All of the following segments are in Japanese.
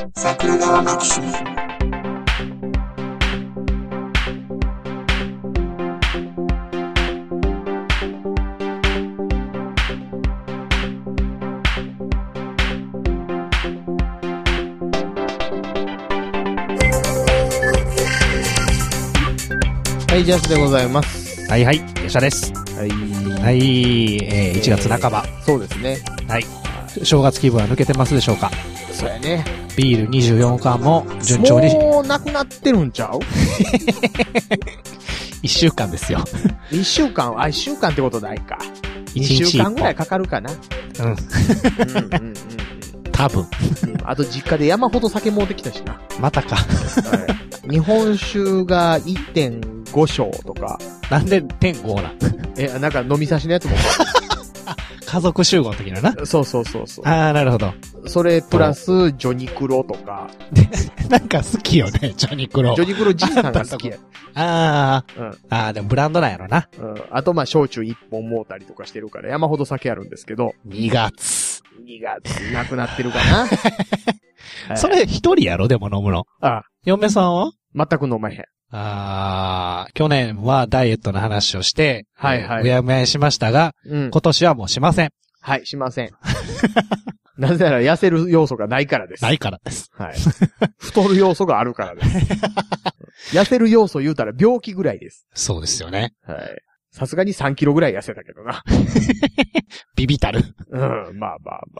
桜川マキシム。 はい、ジャスでございます。 はいはい、よっしゃです。 はい。 はい、1月半ば。 そうですね。 はい。正月気分は抜けてますでしょうか？ そうやね。 ビール24缶も順調に。 もうなくなってるんちゃう 1週間ですよ。 1週間ってことないか。2週間ぐらいかかるかな。うん。 多分。 あと実家で山ほど酒持ってきたしな。 またか。 日本酒が 1.5 升とか。 なんで 1.5 なん？ なんか飲み差しのやつも。 家族集合の時のな。 そう。 ああ、なるほど。 それプラスジョニクロとか。 なんか好きよね、ジョニクロ。 ジョニクロじいさんが好きや。 ああ、でもブランドなんやろな。 あと焼酎1本もうたりとかしてるから山ほど酒あるんですけど。 2月なくなってるかな。 それ一人やろでも飲むの。嫁さんは全く飲まへん。 去年はダイエットの話をして、うやむやしましたが、今年はもうしません。 はい、しません。なぜなら痩せる要素がないからです。 ないからです。 はい。太る要素があるからです。痩せる要素言うたら病気ぐらいです。 そうですよね。 はい。さすがに3キロぐらい痩せたけどな。 ビビたる。 まあ。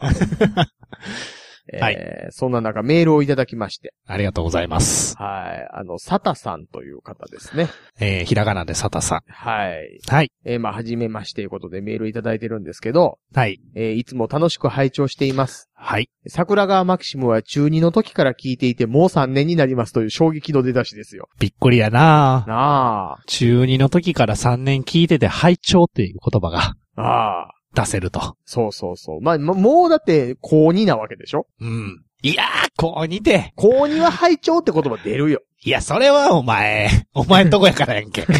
はい。 そんな中メールをいただきまして。 ありがとうございます。 はい。サタさんという方ですね。 ひらがなでサタさん。 はい。 はい。 はじめましてということでメールいただいてるんですけど。 はい。 いつも楽しく拝聴しています。 はい。 桜川マキシムは中2の時から聞いていてもう3年になりますという衝撃の出だしですよ。 びっくりやなあ。 中2の時から3年聞いてて拝聴っていう言葉が。出せると。 そう。まあ、もうだって、高2なわけでしょ？ いやー、高2で。 高2は拝聴って言葉出るよ。 いや、それはお前んとこやからやんけ。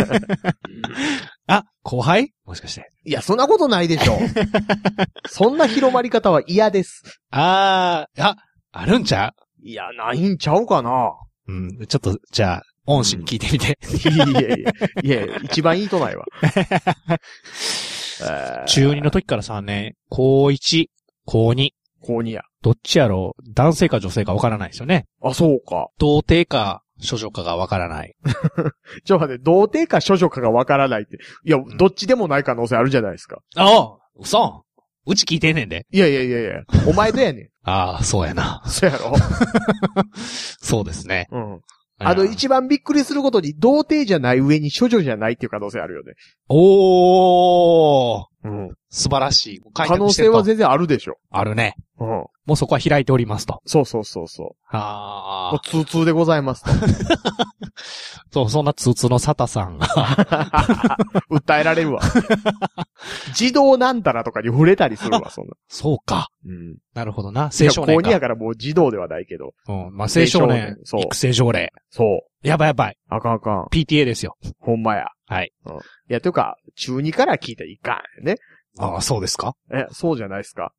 後輩？もしかして。 いや、そんなことないでしょ。そんな広まり方は嫌です。 あるんちゃう？ いや、ないんちゃうかな。 ちょっと、じゃあ、恩師に聞いてみて。 いや、一番いいとないわ。 中2の時から3年、高1、高2。 高2や。 どっちやろう？男性か女性かわからないですよね。 そうか。 童貞か処女かがわからない。 ちょっと待って、童貞か処女かがわからないって。いや、どっちでもない可能性あるじゃないですか。 嘘。うち聞いてんねんで。 いや。お前とやねん。そうやな。 そうやろ。 そうですね。 一番びっくりすることに、童貞じゃない上に処女じゃないっていう可能性あるよね。素晴らしい。 可能性は全然あるでしょ。 あるね。もうそこは開いておりますと。 そう。もう通通でございますと。そんな通通のサタさんが。 訴えられるわ。自動なんたらとかに触れたりするわ、そんな。 そうか。なるほどな。青少年か。 高2やからもう自動ではないけど。 青少年。育成条例。 そう。 やばい。 あかん。 PTA ですよ。 ほんまや。 はい。 いや、というか、中2から聞いたらいかんよね。 そうですか？ そうじゃないですか。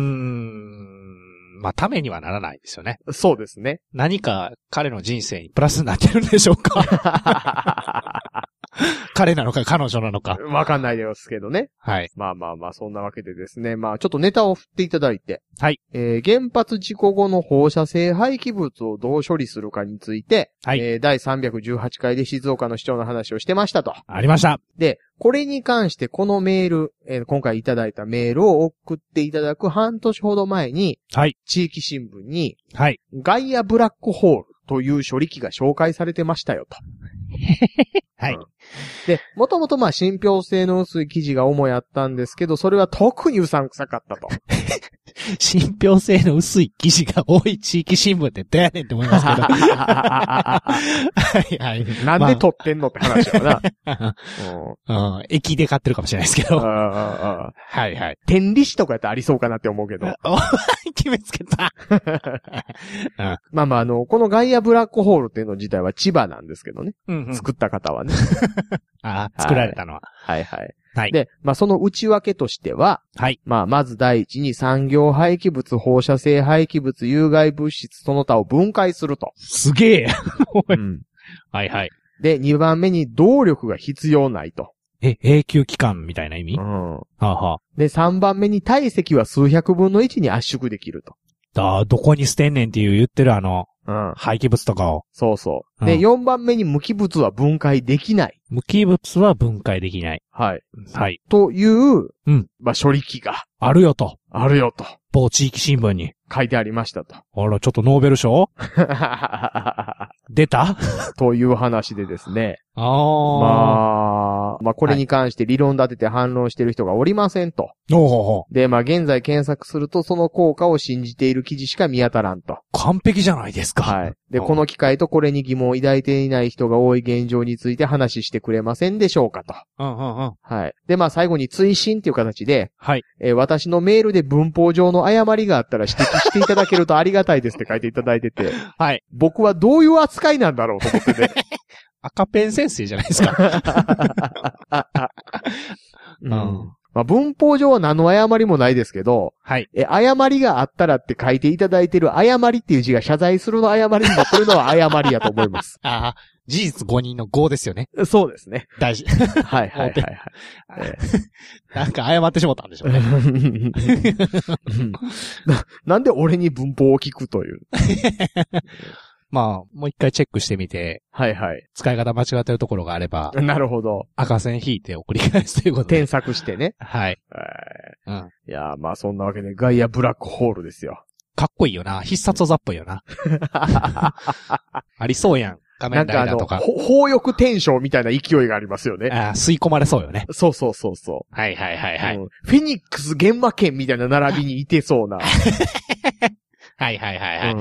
まあ、ためにはならないですよね。 そうですね。 何か彼の人生にプラスになってるんでしょうか？彼なのか彼女なのか。 わかんないですけどね。 はい。 まあ、そんなわけでですね。まあ、ちょっとネタを振っていただいて。 はい。 原発事故後の放射性廃棄物をどう処理するかについて、 はい。 第318回で静岡の市長の話をしてましたと。 ありました。 で、これに関してこのメール、今回いただいたメールを送っていただく半年ほど前に、 はい。 地域新聞に、 はい。 ガイアブラックホールという処理機が紹介されてましたよと。 はい。 で、もともと信憑性の薄い記事が主やったんですけど、それは特にうさんくさかったと。 信憑性の薄い記事が多い地域新聞ってどうやねんって思いますけど。はい。 なんで撮ってんのって話だな。駅で買ってるかもしれないですけど。はい。 天理市とかやったらありそうかなって思うけど。 決めつけた。 まあ、このガイアブラックホールっていうの自体は千葉なんですけどね。作った方はね。 作られたのは。 はい。 はい。 で、その内訳としては、 はい。 まず第一に産業廃棄物、放射性廃棄物、有害物質、その他を分解すると。 すげえ。 うん、 はいはい。 で、2番目に動力が必要ないと。 永久期間みたいな意味？ うん。はあはあ。 で、3番目に体積は数百分の1に圧縮できると。 どこに捨てんねんって言ってるうん。 廃棄物とかを。 そうそう。で、4番目に無機物は分解できない。 無機物は分解できない。 はい。 はい。 という、 うん。 処理機が。 あるよと。 あるよと。 某地域新聞に。 書いてありましたと。 あら、ちょっとノーベル賞出たという話でですね。 あこれに関して理論立てて反論してる人がおりませんと。で、現在検索するとその効果を信じている記事しか見当たらんと。 完璧じゃないですか。 はい。で、この機会とこれに疑問を抱いていない人が多い現状について話してくれませんでしょうかと。はい。で、最後に追伸っていう形で、 はい。 私のメールで文法上の誤りがあったら指摘していただけるとありがたいですって書いていただいてて、 はい。 僕はどういう扱いなんだろうと思ってね。 赤ペン先生じゃないですか。 うん。文法上は何の誤りもないですけど、 はい。 誤りがあったらって書いていただいてる誤りっていう字が謝罪するの誤りになってるのは誤りやと思います。 ああ、事実誤認の誤ですよね。 そうですね。 大事。 はいはいはいはい。 なんか謝ってしまったんでしょうね。 なんで俺に文法を聞くという。 もう一回チェックしてみて。 はいはい。 使い方間違ってるところがあれば。 なるほど。 赤線引いて送り返すということで。 添削してね。 はい。 うん。いやそんなわけでガイアブラックホールですよ。 かっこいいよな。必殺技っぽいよな。ありそうやん。仮面ライダーとか。 砲翼転生みたいな勢いがありますよね。 吸い込まれそうよね。 そうそうそうそう。 はいはいはいはい。 フェニックス現場圏みたいな並びにいてそうな。 はいはいはいはい。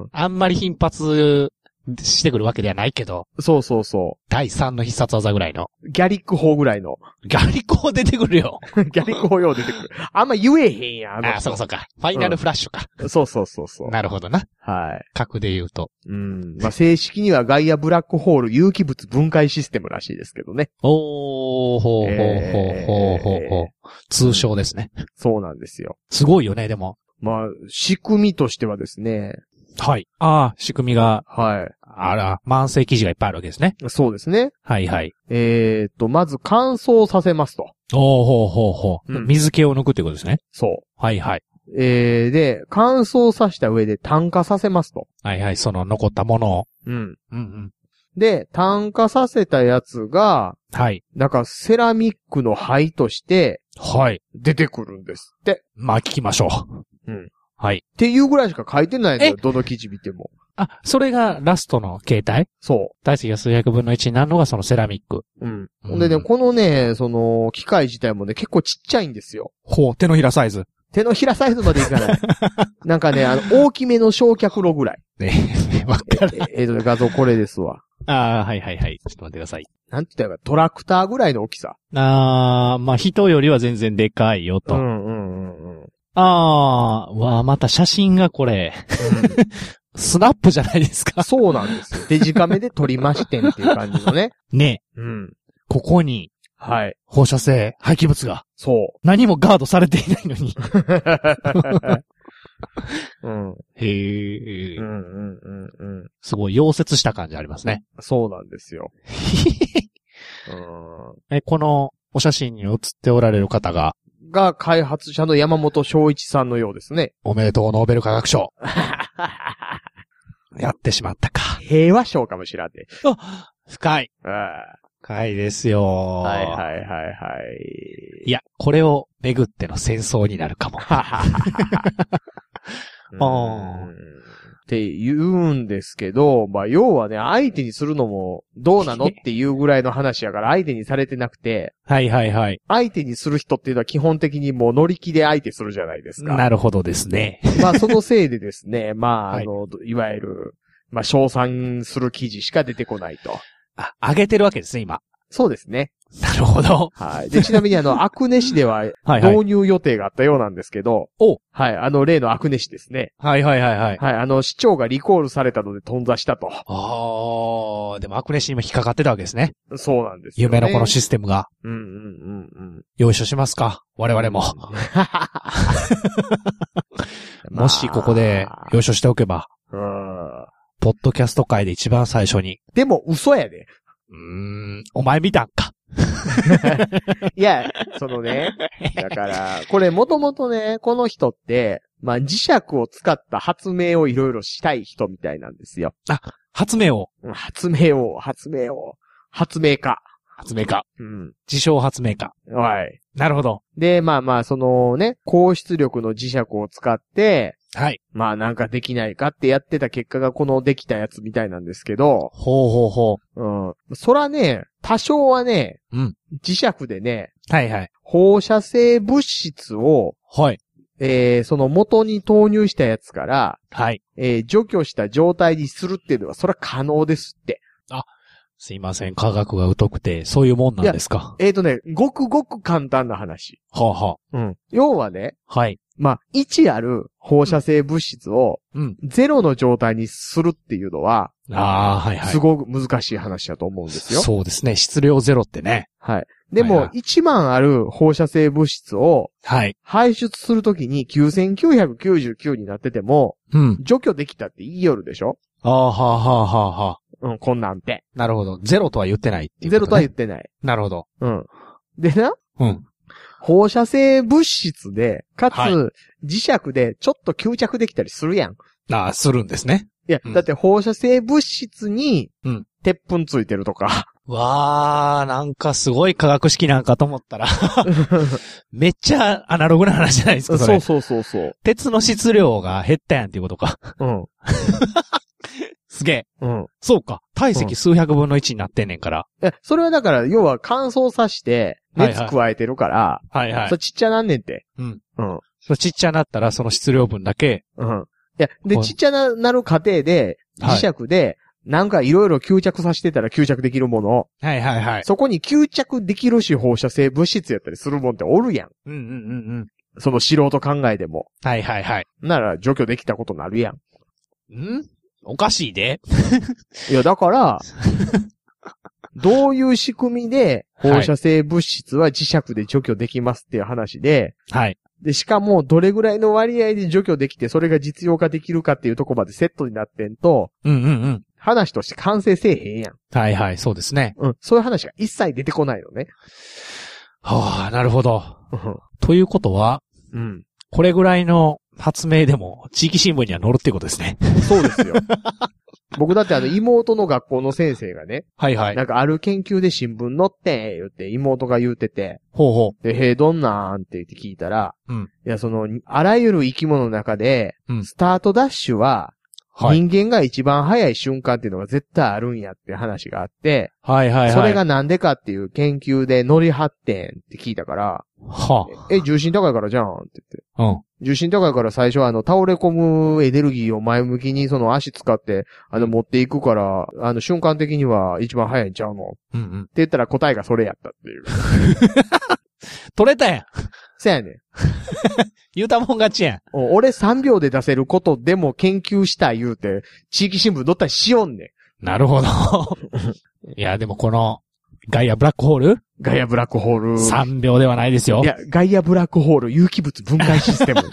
あんまり頻発してくるわけではないけど。 そうそうそう。 第3の必殺技ぐらいの。 ギャリック砲ぐらいの。 ギャリック砲出てくるよ。 ギャリック砲よう出てくる。あんま言えへんやん。 そうか。ファイナルフラッシュか。 そうそうそうそう。 なるほどな。 はい。 格で言うと。 正式にはガイアブラックホール有機物分解システムらしいですけどね。 ほう。通称ですね。 そうなんですよ。 すごいよね、でも。 仕組みとしてはですね。 はい。仕組みが。はい。慢性記事がいっぱいあるわけですね。 そうですね。 はいはい。 まず乾燥させますと。 ほう。水気を抜くってことですね。 そう。 はいはい。 で、乾燥させた上で炭化させますと。 はいはい、その残ったものを。 で、炭化させたやつが、 はい。 なんかセラミックの灰として、 はい。 出てくるんですって。 聞きましょう。はい。 っていうぐらいしか書いてないのよ、どの記事見ても。 それがラストの形態？ そう。 体積が数百分の1になるのがそのセラミック。 でね、このね、その、機械自体もね、結構ちっちゃいんですよ。 手のひらサイズ。 手のひらサイズまでいかない。なんかね、大きめの焼却炉ぐらい。 わかる。 画像これですわ。 はい。ちょっと待ってください。 なんて言ったか、トラクターぐらいの大きさ。 人よりは全然でかいよと。また写真がこれ。スナップじゃないですか。 そうなんですよ。デジカメで撮りましてんっていう感じのね。 ね。ここに。はい。放射性廃棄物が。そう。何もガードされていないのに。へえ。すごい溶接した感じありますね。 そうなんですよ。 このお写真に写っておられる方が開発者の山本翔一さんのようですね。 おめでとうノーベル化学賞。やってしまったか。 平和賞かもしらんで。 深い。深いですよ。 はい。 いや、これをめぐっての戦争になるかも。 って言うんですけど、要はね、相手にするのもどうなのっていうぐらいの話やから相手にされてなくて。はい。相手にする人っていうのは基本的にもう乗り気で相手するじゃないですか。 なるほどですね。 そのせいでですね、いわゆる、称賛する記事しか出てこないと。 上げてるわけですね、今。 そうですね。 なるほど。 はい。で、ちなみにアクネ市では導入予定があったようなんですけど、はい。例のアクネ市ですね。 はいはいはいはい。 はい。市長がリコールされたので頓挫したと。 でもアクネ市にも引っかかってたわけですね。 そうなんですよ、 ね。夢のこのシステムが。よいしょしますか我々も。もしここでよいしょしておけば。ポッドキャスト界で一番最初に。 でも嘘やで。 お前見たんか。 いや、だから、これもともとね、この人って、まあ磁石を使った発明をいろいろしたい人みたいなんですよ。 あ、発明王。 発明家。 自称発明家。 はい。 なるほど。 で、まあ、高出力の磁石を使って、 はい。 まあなんかできないかってやってた結果がこのできたやつみたいなんですけど。 ほう。そらね、多少はね、磁石でね、 はいはい。 放射性物質を、 はい。 その元に投入したやつから、 はい。 除去した状態にするっていうのは、それは可能ですって。 あ、すいません。科学が疎くて、そういうもんなんですか。 ごくごく簡単な話。 はあ。 要はね、 はい。 まあ、1ある放射性物質を、0の状態にするっていうのは、 はいはい。 すごく難しい話だと思うんですよ。 そうですね。質量ゼロってね。 はい。でも、1万ある放射性物質を、 はい。 排出するときに9999になってても、除去できたって言いよるでしょ？ はあ。こんなんて。 なるほど。ゼロとは言ってないっていう、 ゼロとは言ってない。 なるほど。 でな、放射性物質で、かつ、磁石でちょっと吸着できたりするやん。 するんですね。 いや、だって放射性物質に、鉄粉ついてるとか。 なんかすごい化学式なんかと思ったら、めっちゃアナログな話じゃないですか、それ。 そう。 鉄の質量が減ったやんっていうことか。すげえ。そうか。体積数百分の1になってんねんから。 それはだから、要は乾燥さして、熱加えてるから、それちっちゃなんねんて。 そちっちゃなったら、その質量分だけ。 で、ちっちゃなる過程で、磁石で、なんかいろいろ吸着させてたら吸着できるもの。そこに吸着できるし放射性物質やったりするもんっておるやん。その素人考えでも。なら除去できたことになるやん。 おかしいで。 いや、だから、どういう仕組みで放射性物質は磁石で除去できますっていう話で、で、しかもどれぐらいの割合で除去できてそれが実用化できるかっていうところまでセットになってんと、話として完成せえへんやん。 そうですね。 そういう話が一切出てこないのね。 なるほど。ということは、これぐらいの発明でも地域新聞には載るってことですね。 そうですよ。僕だって妹の学校の先生がね。なんかある研究で新聞載って、言って妹が言うてて。で、どんなんって言って聞いたら。いや、あらゆる生き物の中で、スタートダッシュは、人間が一番早い瞬間っていうのが絶対あるんやって話があって。それがなんでかっていう研究で乗り張ってんって聞いたから。重心高いからじゃんって言って。重心高いから最初は倒れ込むエネルギーを前向きにその足使って、持っていくから、瞬間的には一番早いんちゃうのって言ったら答えがそれやったっていう。 取れたやん。 そやねん。 言うたもん勝ちやん。 俺3秒で出せることでも研究したい言うて、地域新聞載ったりしよんねん。なるほど。いや、でもこの、ガイアブラックホール ?3 秒ではないですよ。 いや、ガイアブラックホール有機物分解システム。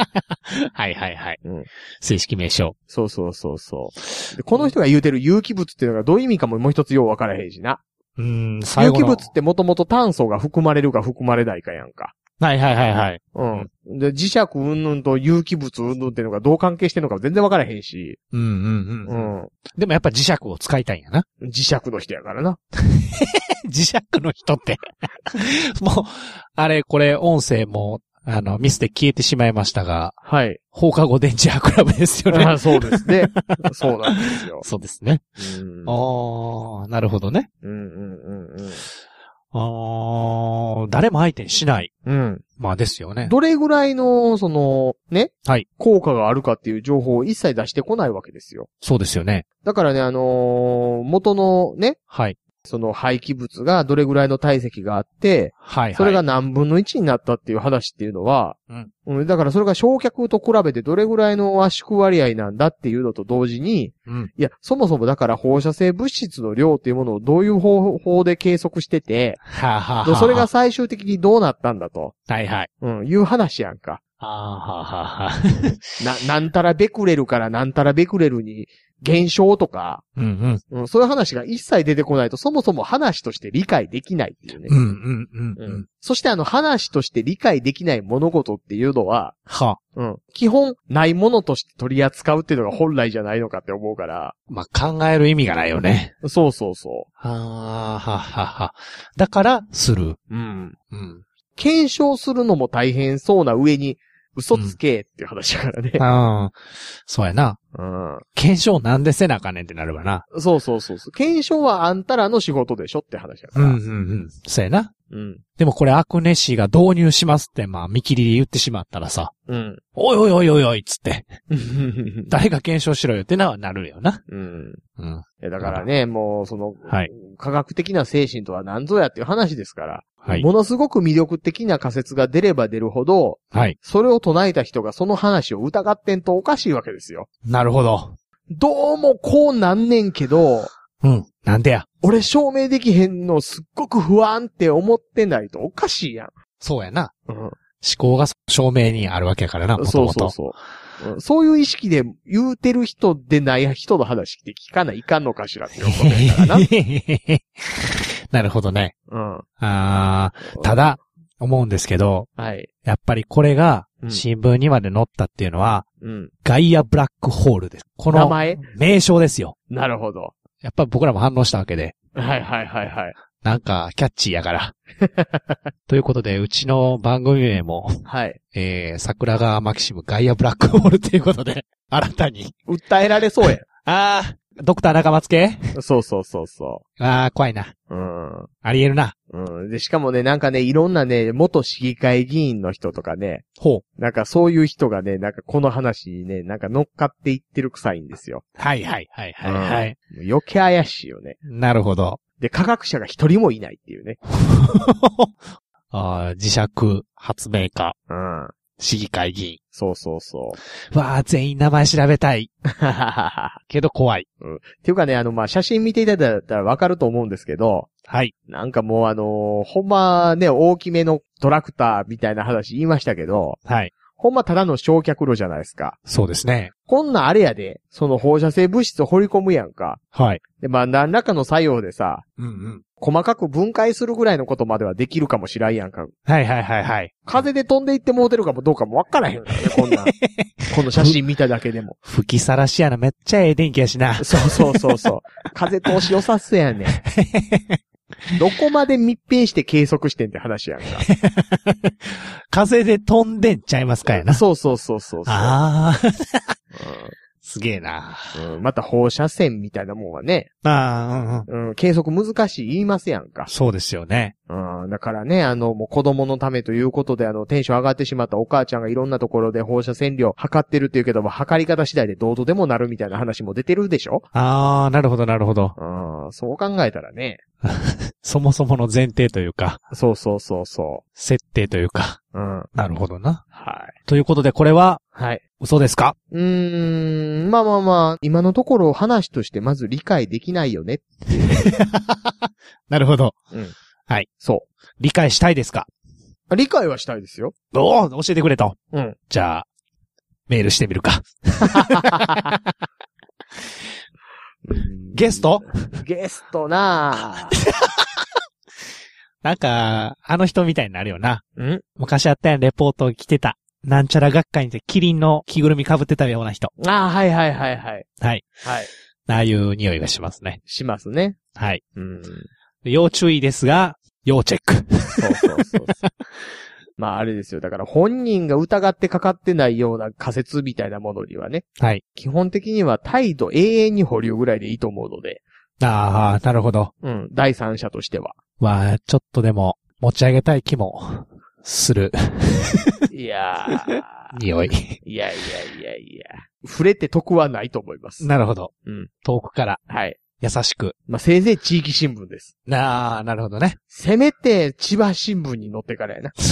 正式名称。 そうで。この人が言うてる有機物っていうのがどういう意味かももう一つよう分からへんしな。有機物ってもともと炭素が含まれるか含まれないかやんか。 で、 磁石云々と有機物云々っていうのがどう関係してんのか全然分からへんし。 でもやっぱ磁石を使いたいんやな。 磁石の人やからな。 磁石の人って。もう、あれ、これ、音声も、ミスで消えてしまいましたが。放課後電池クラブですよね。 そうですね。そうなんですよ。 そうですね。なるほどね。誰も相手にしない。まあですよね。 どれぐらいの、効果があるかっていう情報を一切出してこないわけですよ。 そうですよね。 だからね、元のね、 その廃棄物がどれぐらいの体積があって、はいはい。それが何分の1になったっていう話っていうのは、だからそれが焼却と比べてどれぐらいの圧縮割合なんだっていうのと同時に、いや、そもそもだから放射性物質の量っていうものをどういう方法で計測してて、それが最終的にどうなったんだと。はいはい。いう話やんか。なんたらベクレルからなんたらベクレルに減少とか、そういう話が一切出てこないと、そもそも話として理解できないっていうね。そして話として理解できない物事っていうのは、基本ないものとして取り扱うっていうのが本来じゃないのかって思うから。 まあ、考える意味がないよね。 そうそうそう。 だから、する。 検証するのも大変そうな上に、嘘つけっていう話だからね。 そうやな。検証なんでせなあかんねんってなるわな。 そう。検証はあんたらの仕事でしょって話だから。 そうやな。でもこれアクネシーが導入しますってまあ見切りで言ってしまったらさ。おいっつって。誰が検証しろよってのはなるよな。だからね、もう科学的な精神とは何ぞやっていう話ですから。ものすごく魅力的な仮説が出れば出るほど、それを唱えた人がその話を疑ってんとおかしいわけですよ。 なるほど。 どうもこうなんねんけど、 なんでや。 俺証明できへんのすっごく不安って思ってないとおかしいやん。 そうやな。思考が証明にあるわけやからな、もともと。 そういう意識で言うてる人でない人の話って聞かないかんのかしらって思ってるからな。 なるほどね。ただ、思うんですけど、やっぱりこれが新聞にまで載ったっていうのは、ガイアブラックホールです。この名称ですよ。 なるほど。 やっぱ僕らも反応したわけで。 はい。 なんか、キャッチーやから。ということで、うちの番組名も、桜川マキシムガイアブラックホールということで、新たに。 訴えられそうや。 ドクター中松系？ そう。 怖いな。ありえるな。 で、しかもね、なんかね、いろんなね、元市議会議員の人とかね。なんかそういう人がね、なんかこの話にね、なんか乗っかっていってる臭いんですよ。 はい。余計怪しいよね。 なるほど。 で、科学者が一人もいないっていうね。 磁石発明家。市議会議員。 そう。 わあ、全員名前調べたい。けど怖い。 っていうかね、写真見ていただいたらわかると思うんですけど。なんかもうほんまね、大きめのトラクターみたいな話言いましたけど。ほんまただの焼却炉じゃないですか。 そうですね。 こんなあれやで、その放射性物質を掘り込むやんか。で、まあ何らかの作用でさ。細かく分解するぐらいのことまではできるかもしらんやんか。風で飛んでいってもうてるかもどうかもわからへんよね、こんな。この写真見ただけでも。 吹きさらしやな、めっちゃええ電気やしな。 そう。風通し良さそうやねん。どこまで密閉して計測してんって話やんか。 風で飛んでんちゃいますかやな。 そう。 すげえな。 また放射線みたいなもんはね。計測難しい言いますやんか。 そうですよね。 だからね、もう子供のためということで、テンション上がってしまったお母ちゃんがいろんなところで放射線量測ってるっていうけども、測り方次第でどうとでもなるみたいな話も出てるでしょ？ なるほど。 そう考えたらね。 そもそもの前提というか。 そう。 設定というか。なるほどな。 はい。 ということで、これは、嘘ですか？ まあ、今のところ話としてまず理解できないよね。 なるほど。 そう。 理解したいですか？ 理解はしたいですよ。 教えてくれと。じゃあ、メールしてみるか。ゲストななんか、あの人みたいになるよな。昔あったやん、レポート来てた。なんちゃら学会にてキリンの着ぐるみ被ってたような人。 はい。 ああいう匂いがしますね。 しますね。 要注意ですが、要チェック。 そう。まああれですよ。だから本人が疑ってかかってないような仮説みたいなものにはね。基本的には態度永遠に保留ぐらいでいいと思うので。 なるほど。 第三者としては。 ちょっとでも持ち上げたい気もする。 いやー。 匂い。 いや。触れて得はないと思います。 なるほど。遠くから。 優しく。 まあ、せいぜい地域新聞です。 なるほどね。 せめて、千葉新聞に載ってからやな。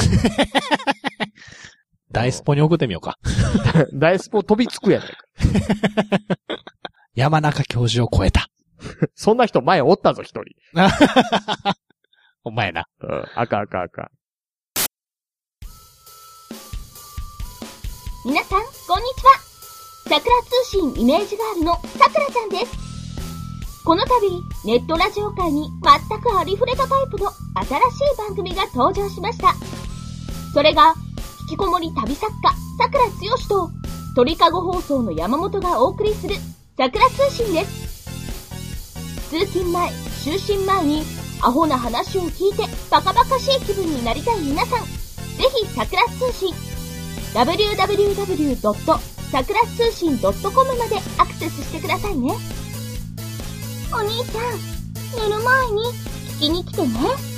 大スポに送ってみようか。 大スポ飛びつくやないか。 山中教授を超えた。 そんな人前おったぞ、一人。 お前な。 うん、あかん。 皆さん、こんにちは。桜通信イメージガールのさくらちゃんです。この度、ネットラジオ界に全くありふれたタイプの新しい番組が登場しました。それが、引きこもり旅作家、さくらつよしと、鳥かご放送の山本がお送りする、桜通信です。通勤前、就寝前に、アホな話を聞いてバカバカしい気分になりたい皆さん、ぜひ桜通信、www.桜通信.com までアクセスしてくださいね。お兄ちゃん、寝る前に聞きに来てね。